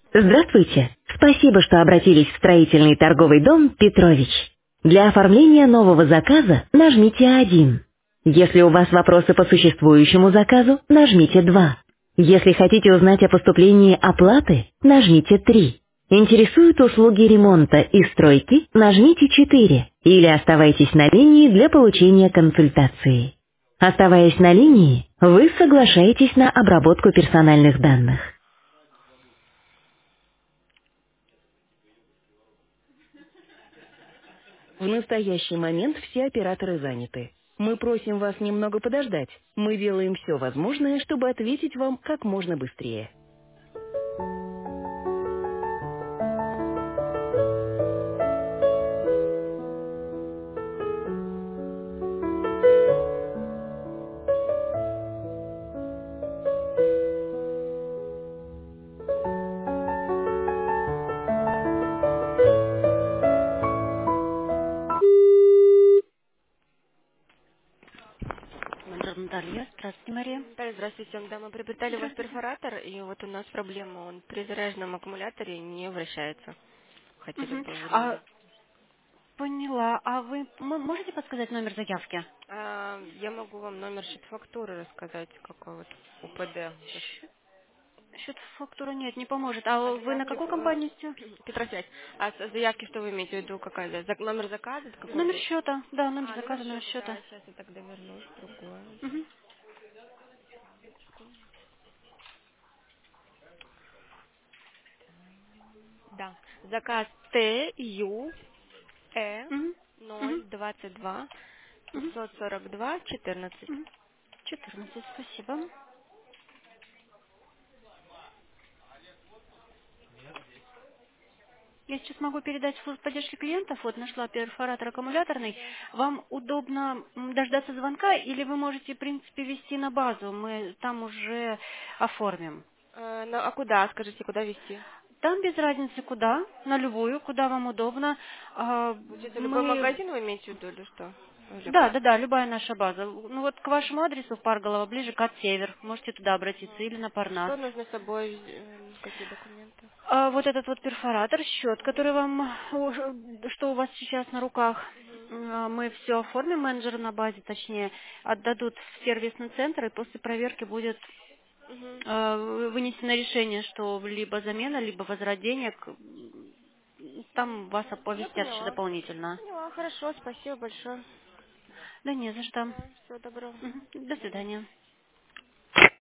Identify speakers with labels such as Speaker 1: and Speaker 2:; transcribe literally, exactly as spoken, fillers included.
Speaker 1: Здравствуйте! Спасибо, что обратились в строительный торговый дом «Петрович». Для оформления нового заказа нажмите один. Если у вас вопросы по существующему заказу, нажмите два. Если хотите узнать о поступлении оплаты, нажмите три. Интересуют услуги ремонта и стройки, нажмите четыре. Или оставайтесь на линии для получения консультации. Оставаясь на линии, вы соглашаетесь на обработку персональных данных. В настоящий момент все операторы заняты. Мы просим вас немного подождать. Мы делаем все возможное, чтобы ответить вам как можно быстрее. Менеджер Наталья. Здравствуйте, Мария.
Speaker 2: Да, здравствуйте. Да, мы приобретали у вас
Speaker 1: Здравствуйте.
Speaker 2: перфоратор, и вот у нас проблема. Он при заряженном аккумуляторе не вращается. Хотели
Speaker 1: Мгм.
Speaker 2: бы
Speaker 1: А,
Speaker 2: заменить.
Speaker 1: поняла. А вы м- можете подсказать номер заявки?
Speaker 2: А, я могу вам номер счет-фактуры рассказать, какой вот УПД.
Speaker 1: Счет фактура нет, не поможет. А
Speaker 2: А
Speaker 1: вы на
Speaker 2: заявки,
Speaker 1: какую
Speaker 2: э,
Speaker 1: компанию? сте?
Speaker 2: Петросвязь. А с- заявки, что вы имеете в виду, какая? зак- Номер заказа
Speaker 1: Номер
Speaker 2: какой-то?
Speaker 1: счета. Да, номер
Speaker 2: А, номер
Speaker 1: заказа, номер
Speaker 2: счета,
Speaker 1: счета.
Speaker 2: да, сейчас я тогда вернусь, другое.
Speaker 1: Мгм.
Speaker 2: Да. Заказ Т Ю Э
Speaker 1: Мгм.
Speaker 2: ноль
Speaker 1: Мгм.
Speaker 2: двадцать два
Speaker 1: Мгм.
Speaker 2: пятьсот сорок два четырнадцать.
Speaker 1: Мгм. четырнадцать, спасибо. Я сейчас могу передать в службу поддержки клиентов. Вот нашла перфоратор аккумуляторный. Вам удобно м, дождаться звонка или вы можете, в принципе, вести на базу? Мы там уже оформим.
Speaker 2: Э, ну, а куда, скажите, куда везти?
Speaker 1: Там без разницы куда, на любую, куда вам удобно. А,
Speaker 2: Получается, любой
Speaker 1: Мы...
Speaker 2: магазин вы имеете в виду или что? Или
Speaker 1: Да,
Speaker 2: как?
Speaker 1: да, да, любая наша база. Ну вот к вашему адресу в Парголово ближе к Север. Можете туда обратиться или на Парнас.
Speaker 2: Что нужно с собой, э, какие документы?
Speaker 1: А вот этот вот перфоратор, счет, который вам, уже- что у вас сейчас на руках, а, мы все оформим, менеджеры на базе, точнее, отдадут в сервисный центр, и после проверки будет
Speaker 2: Угу.
Speaker 1: а, вынесено решение, что либо замена, либо возврат денег. Там вас
Speaker 2: Я
Speaker 1: оповестят еще
Speaker 2: поняла.
Speaker 1: дополнительно.
Speaker 2: Поняла, хорошо, спасибо большое.
Speaker 1: Да не за что.
Speaker 2: Да, всего доброго.
Speaker 1: Мгм. До свидания.